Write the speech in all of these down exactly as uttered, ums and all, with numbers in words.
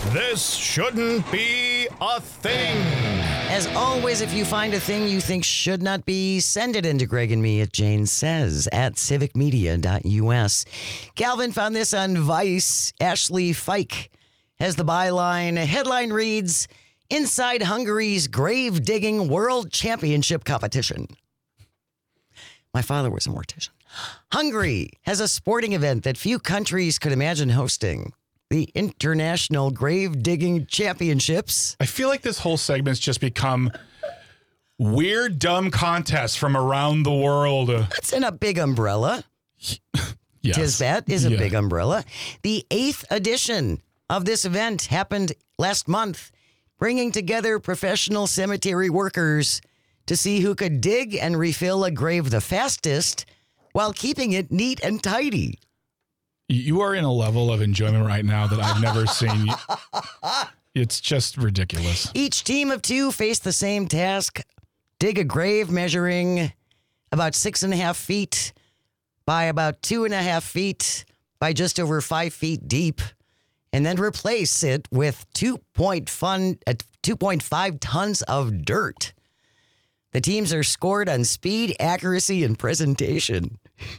This shouldn't be a thing. As always, if you find a thing you think should not be, send it into Greg and me at Jane Says at civic media dot u s. Calvin found this on Vice. Ashley Fike has the byline. Headline reads, Inside Hungary's Grave-Digging World Championship Competition. My father was a mortician. Hungary has a sporting event that few countries could imagine hosting. The International Grave Digging Championships. I feel like this whole segment's just become weird, dumb contests from around the world. That's in a big umbrella. Yes. Tisbat is a Yeah. big umbrella. The eighth edition of this event happened last month, bringing together professional cemetery workers to see who could dig and refill a grave the fastest while keeping it neat and tidy. You are in a level of enjoyment right now that I've never seen. It's just ridiculous. Each team of two faced the same task. Dig a grave measuring about six and a half feet by about two and a half feet by just over five feet deep, and then replace it with two point five tons of dirt. The teams are scored on speed, accuracy, and presentation.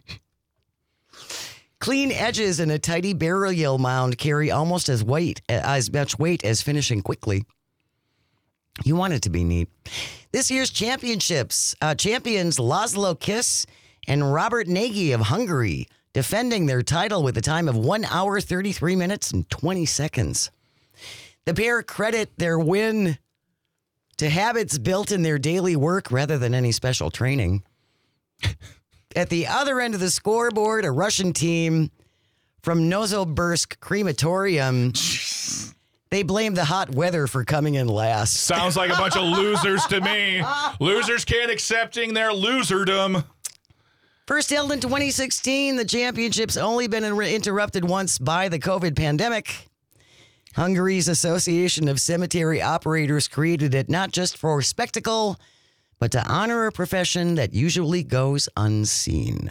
Clean edges in a tidy burial mound carry almost as weight as much weight as finishing quickly. You want it to be neat. This year's championships, uh, champions Laszlo Kiss and Robert Nagy of Hungary, defending their title with a time of one hour, thirty-three minutes, and twenty seconds. The pair credit their win to habits built in their daily work rather than any special training. At the other end of the scoreboard, a Russian team from Novosibirsk Crematorium. They blame the hot weather for coming in last. Sounds like a bunch of losers to me. Losers can't accepting their loserdom. First held in twenty sixteen, the championship's only been interrupted once by the COVID pandemic. Hungary's Association of Cemetery Operators created it not just for spectacle, but to honor a profession that usually goes unseen.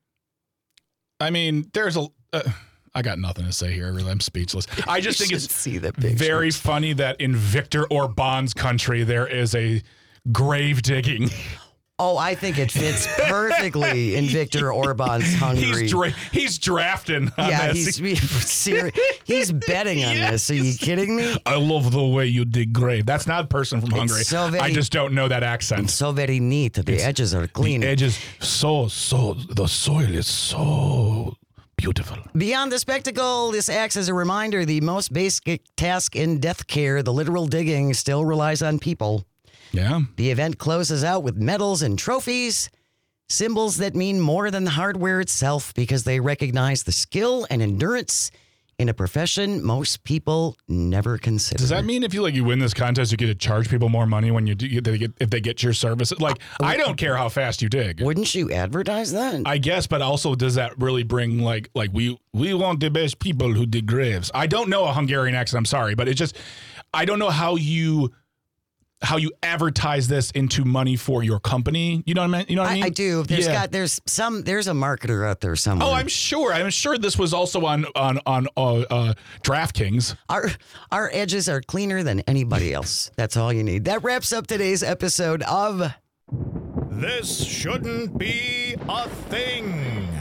I mean, there's a... Uh, I got nothing to say here. Really, I'm speechless. I just You think it's should see the pictures. very funny that in Viktor Orban's country, there is a grave digging. Oh, I think it fits perfectly in Viktor Orban's Hungary. He's, dra- he's drafting on yeah, this. he's serious. He's betting on Yes. this. Are you kidding me? I love the way you dig grave. That's not a person from Hungary. so very- I just don't know that accent. It's so very neat. The edges are clean. The edges, so, so, the soil is so beautiful. Beyond the spectacle, this acts as a reminder the most basic task in death care, the literal digging, still relies on people. Yeah. The event closes out with medals and trophies, symbols that mean more than the hardware itself because they recognize the skill and endurance in a profession most people never consider. Does that mean if you like you win this contest, you get to charge people more money when you do they get, if they get your service? Like, I don't care how fast you dig. Wouldn't you advertise that? I guess, but also does that really bring like like we we want the best people who dig graves? I don't know a Hungarian accent. I'm sorry, but it's just I don't know how you how you advertise this into money for your company. You know what I mean? You know what I mean? I, I do. There's Yeah. got there's some there's a marketer out there somewhere. Oh, I'm sure. I'm sure this was also on on on uh, uh, DraftKings. Our our edges are cleaner than anybody else. That's all you need. That wraps up today's episode of This shouldn't be a thing.